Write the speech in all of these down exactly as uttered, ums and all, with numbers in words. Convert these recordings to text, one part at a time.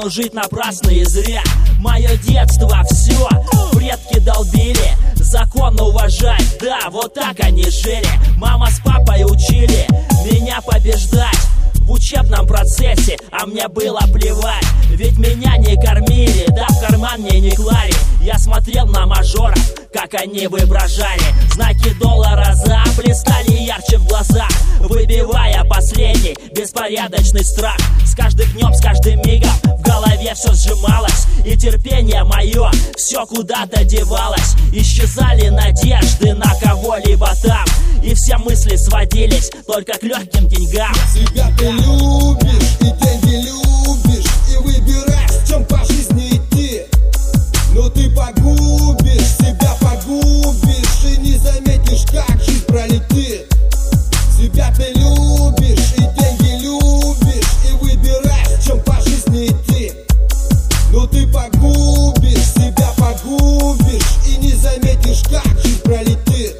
стану жить напрасно и зря. Мое детство все предки долбили, закон уважать, да, вот так они жили. Мама с папой учили меня побеждать в учебном процессе, а мне было плевать. Ведь меня не кормили, да в карман мне не клали. Я смотрел на мажоров, как они воображали. Знаки доллара заблистали ярче в глазах, выбивая последний беспорядочный страх. С каждым днем, с каждым мигом в голове все сжималось, и терпение мое все куда-то девалось. Исчезали надежды на кого-либо там, и все мысли сводились только к легким деньгам. Себя ты любишь и деньги любишь, и выбираешь, в чем по жизни идти. Но ты погубишь, себя погубишь, и не заметишь, как жизнь пролетит. Себя ты любишь и деньги любишь, и выбираешь, в чем по жизни идти. Но ты погубишь, себя погубишь, и не заметишь, как жизнь пролетит.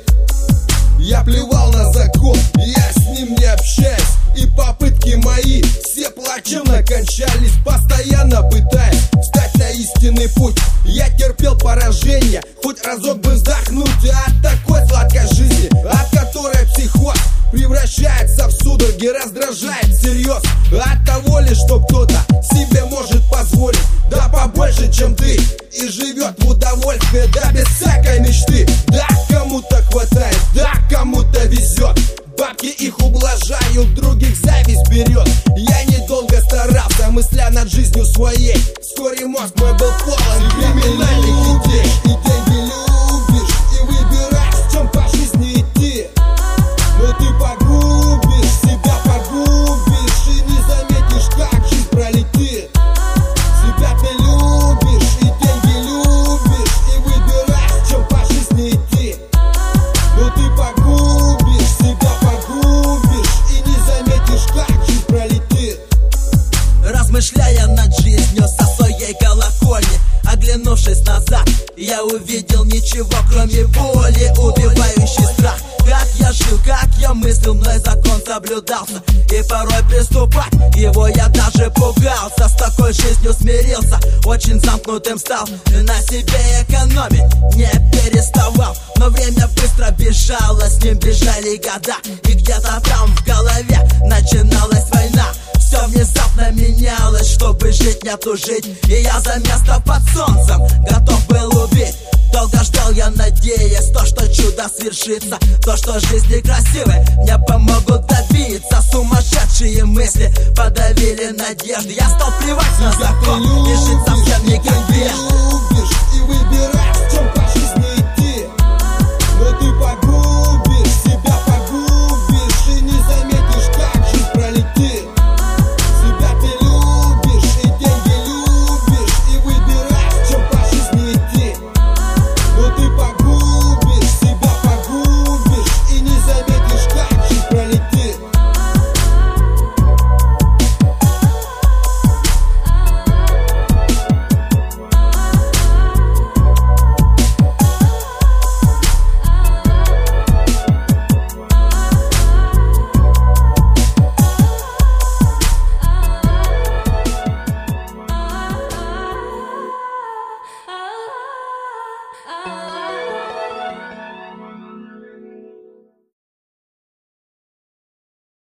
Я плевал на закон, я с ним не общаюсь, и попытки мои все плачевно кончались. Постоянно пытаясь встать на истинный путь, я терпел поражение, хоть разок бы вздохнуть от такой сладкой жизни, от которой психоз превращается в судороги, раздражает всерьез. От того лишь, что кто-то себе может позволить, да побольше, чем ты, и живет в удовольствие, да без всякой мечты. Да, кому-то хватает, да, кому-то везет, бабки их ублажают, других зависть берет. Я недолго старался, мысля над жизнью своей, вскоре мозг мой был полон криминальных идей. И деньги любишь, и выбираешь, в чем по жизни идти. Но ты погубишь, себя погубишь, и не заметишь, как жизнь пролетит. Себя ты любишь, и деньги любишь, и выбираешь, в чем по жизни идти. Но ты погубишь, себя погубишь, и не заметишь, как жизнь пролетит. Размышляя над жизнью со своей колокольни, оглянувшись назад, я увидел ничего, кроме боли, убивающий страх. Как я жил, как я мыслил, мной закон соблюдался, и порой приступать его я даже пугался. С такой жизнью смирился, очень замкнутым стал, на себе экономить не переставал. Но время быстро бежало, с ним бежали года, и где-то там в голове начиналась война. Все внезапно менялось, чтобы жить, не тужить, и я за место под солнцем готов был убить. Долго ждал я, надеясь, то, что чудо свершится, то, что жизнь некрасивой мне помогут добиться. Сумасшедшие мысли подавили надежды, я стал плевать на закон и жить совсем не как прежде. Любишь и выбираешь,